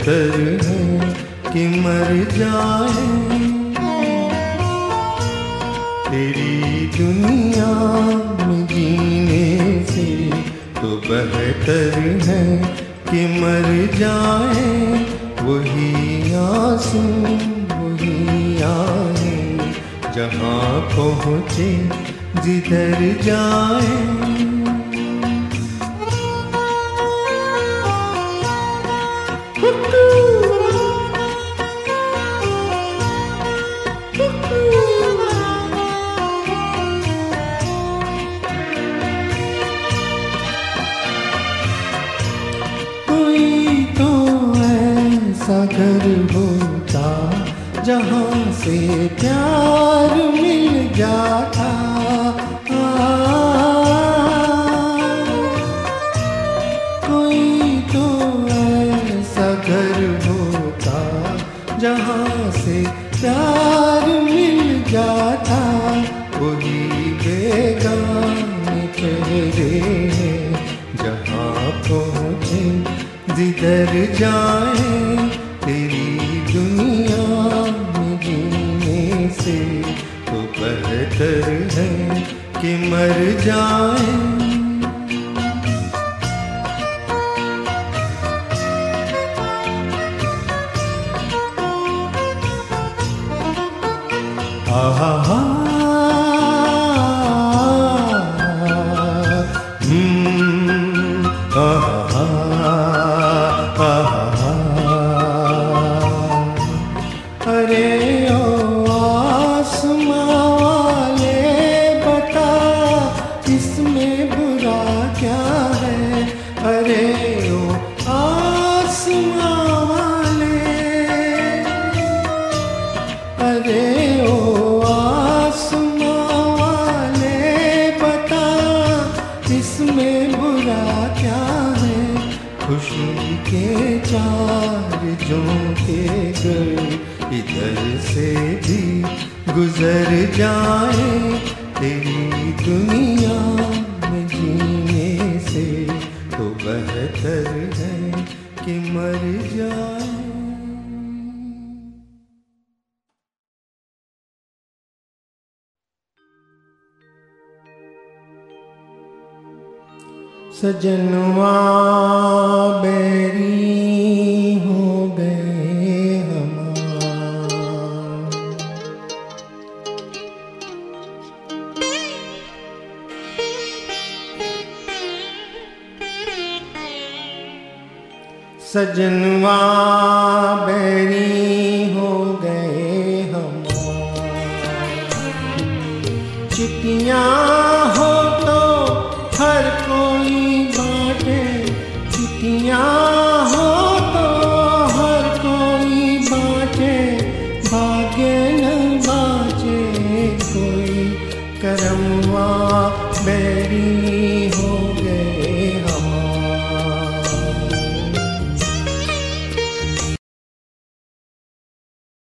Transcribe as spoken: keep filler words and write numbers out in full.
बेहतर है कि मर जाए। तेरी दुनिया में जीने से तो बेहतर है कि मर जाए। वही आंसू वही आहें जहाँ पहुँचे जिधर जाए। कोई तो ऐसा घर होता जहाँ से प्यार मिल जाता। कोई तो ऐसा घर होता जहाँ से प्यार मिल जाता। वही बेगाने चेहरे हैं जहाँ पहुँचे जिधर जाए। तेरी दुनिया में जीने से तो बेहतर है कि मर जाए। आहा हा हम्म आहा आहा। अरे ओ आसमां वाले बता इसमें बुरा क्या है। अरे ओ आसमां वाले, अरे ओ आसमां वाले बता इसमें बुरा क्या है। खुशी के चार झोंके गए इधर से भी गुजर जाए। तेरी दुनिया में जीने से तो बेहतर है कि मर जाए। सजनवा बैरी हो गए हमार। सजनवा बैरी हो गए हमार। चिट्ठियाँ